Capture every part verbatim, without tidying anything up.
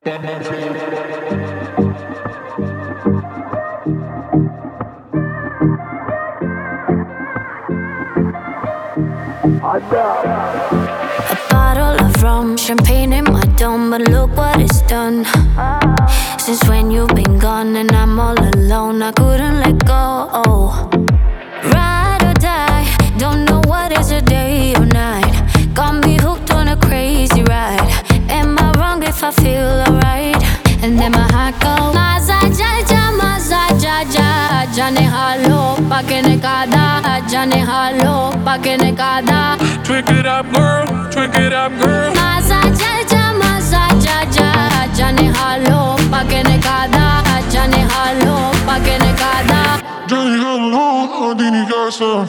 A bottle of rum, champagne in my dome, but look what it's done. Since when you've been gone and I'm all alone, I couldn't let go. Ride or die, don't know what is a day or night. Got me hooked on a crazy ride. Am I wrong if I feel alright? And then my heart goes Maza jaja, maza jaja. Jane halo, pakene kada. Jane halo, pakene kada. Twink it up, girl, twink it up, girl. Maza jaja, maza jaja. Jane halo, pakene kada. Jane halo, pakene kada. Jane halo, adini casa.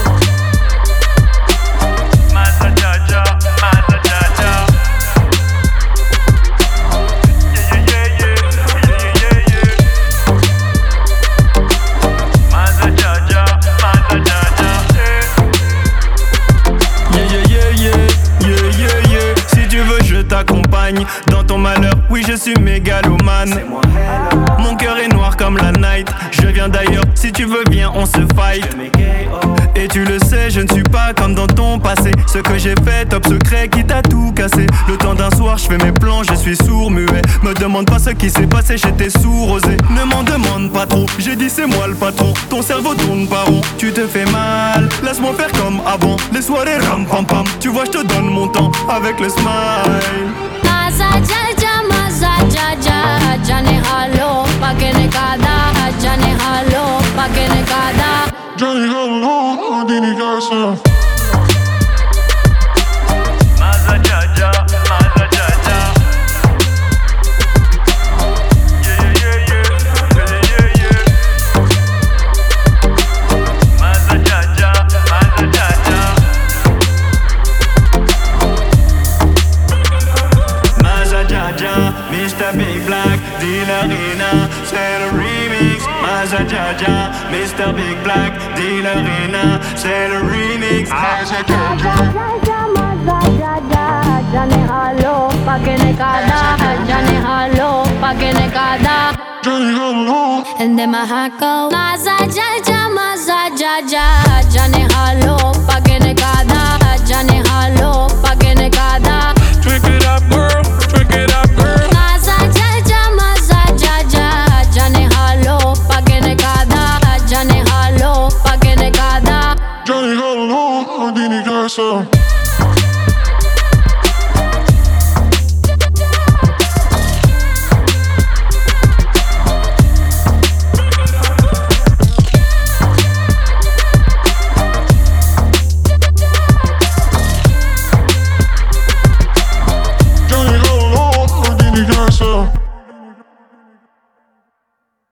Maza jaja, maza jaja. Yeah, yeah, yeah, yeah, yeah, yeah, yeah. Maza jaja, maza jaja. Yeah, yeah, yeah, yeah, yeah, yeah, yeah. Si tu veux, je t'accompagne dans ton malheur. Oui, je suis mégalomane. Mon cœur est noir comme la night. Je viens d'ailleurs, si tu veux bien, on se fight. Et tu le sais, je ne suis pas comme dans ton passé. Ce que j'ai fait, top secret, qui t'a tout cassé. Le temps d'un soir, je fais mes plans, je suis sourd, muet. Me demande pas ce qui s'est passé, j'étais sourd, osé. Ne m'en demande pas trop, j'ai dit c'est moi le patron. Ton cerveau tourne pas rond, tu te fais mal. Laisse-moi faire comme avant, les soirées ram pam pam. Tu vois, je te donne mon temps avec le smile. Maza jaja, maza jaja. Jane halo, pakene kada. Jane halo, pakene kada. Jane halo, adini casa. Maza jaja, maza jaja. Yeah, yeah, yeah, yeah, yeah, yeah. Maza jaja, maza jaja. Maza Jaja, mister Big Black, Dillarina, c'est le remix. Maza Jaja, mister Big Black, Dillarina, c'est le remix. Maza jaja. Jaja, maza jaja. Jane halo, pakene kada. Jane halo, pakene kada. Jane halo. And then my heart goes Maza jaja, maza jaja. Jane halo,